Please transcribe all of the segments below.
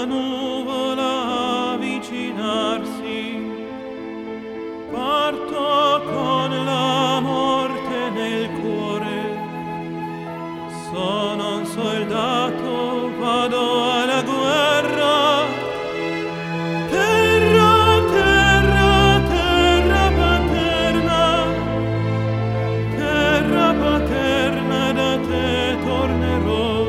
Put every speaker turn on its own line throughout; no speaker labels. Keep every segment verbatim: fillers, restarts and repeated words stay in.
la nuvola avvicinarsi, parto con la morte nel cuore. Sono un soldato, vado alla guerra. Terra, terra, terra paterna, terra paterna, da te tornerò.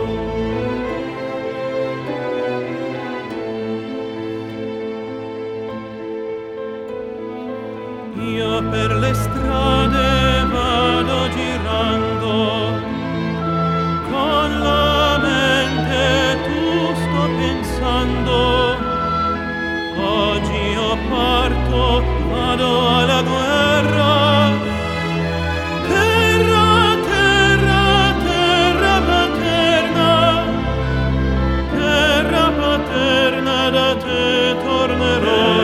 Io per le strade vado girando, con la mente tu sto pensando. Oggi io parto, vado alla guerra. Terra, terra, terra paterna, terra paterna, da te tornerò.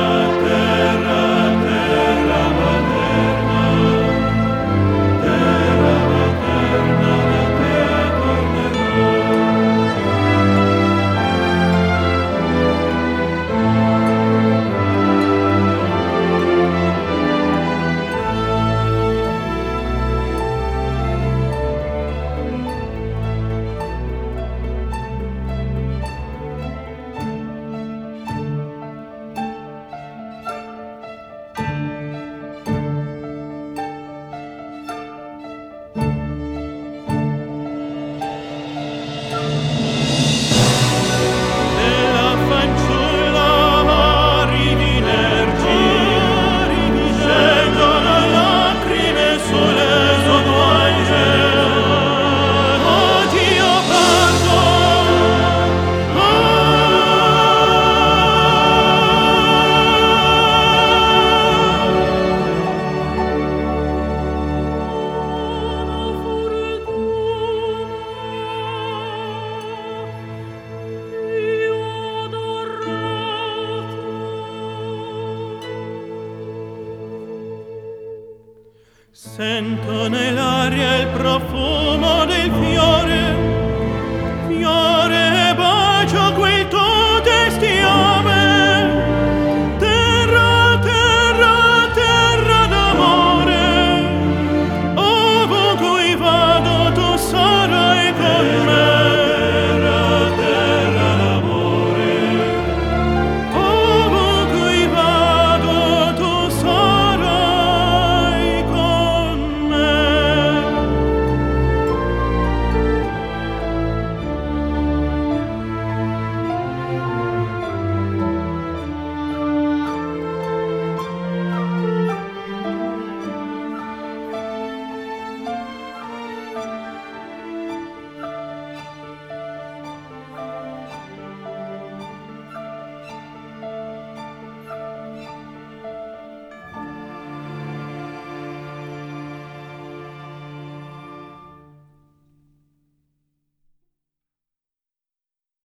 Sento nell'aria il profumo del fiore, fiore, bacio quel tuo